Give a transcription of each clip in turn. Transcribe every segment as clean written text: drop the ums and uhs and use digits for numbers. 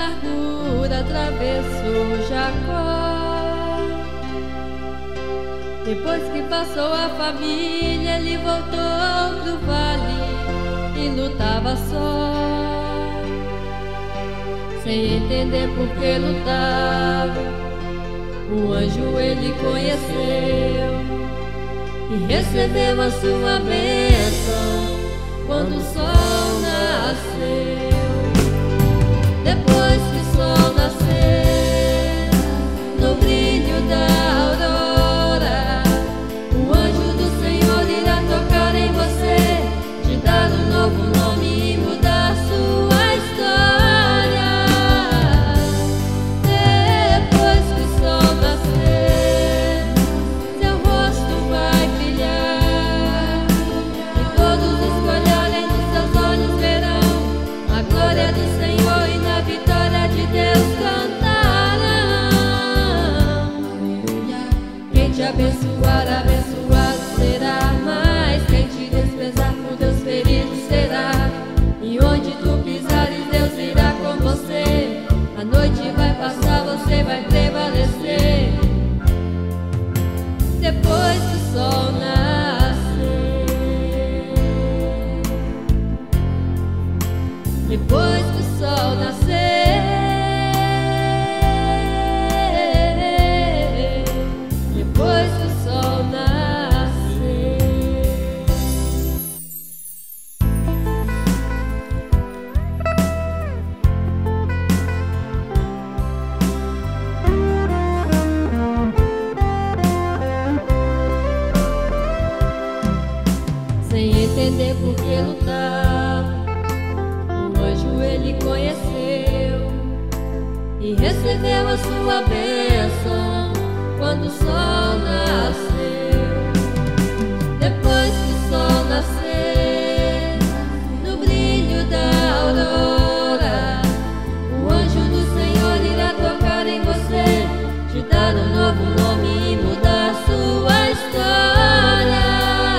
amargura atravessou Jacó. Depois que passou a família, ele voltou pro vale e lutava só, sem entender por que lutava. O anjo ele conheceu e recebeu a sua bênção quando o sol nasceu. Depois que o sol nascer, no brilho da aurora, o anjo do Senhor irá tocar em você, te dar um novo nome e mudar sua história. Depois que o sol nascer, seu rosto vai brilhar, e todos os que olharem nos seus olhos verão a glória do Senhor, e na vitória de Deus cantarão. Quem te abençoar, abençoado será, mas quem te desprezar, por Deus ferido será. E onde tu pisares, Deus irá com você. A noite vai passar, você vai prevalecer. Depois que o sol nascer, depois que o sol nascer, depois que o sol nascer. Sem entender por que lutava, o anjo ele conheceu e recebeu a sua bênção quando o sol nasceu. Depois que o sol nascer, no brilho da aurora, o anjo do Senhor irá tocar em você, te dar um novo nome e mudar sua história.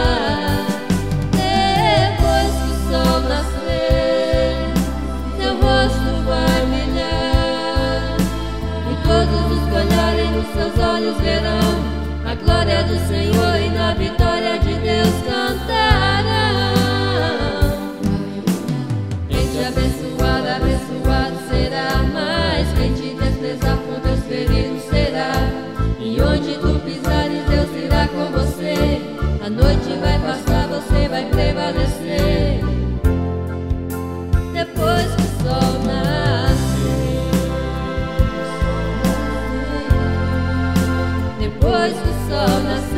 Depois que o sol nascer, seu rosto vai brilhar, e todos os que olharem nos seus olhos verão a glória do Senhor, e na vitória de Deus cantarão. Quem te abençoar, abençoado será, mas quem te desprezar, por Deus ferido será. E onde tu pisares, Deus irá com você. A noite vai passar, você vai prevalecer. Depois que o sol nascer, depois que o sol nascer.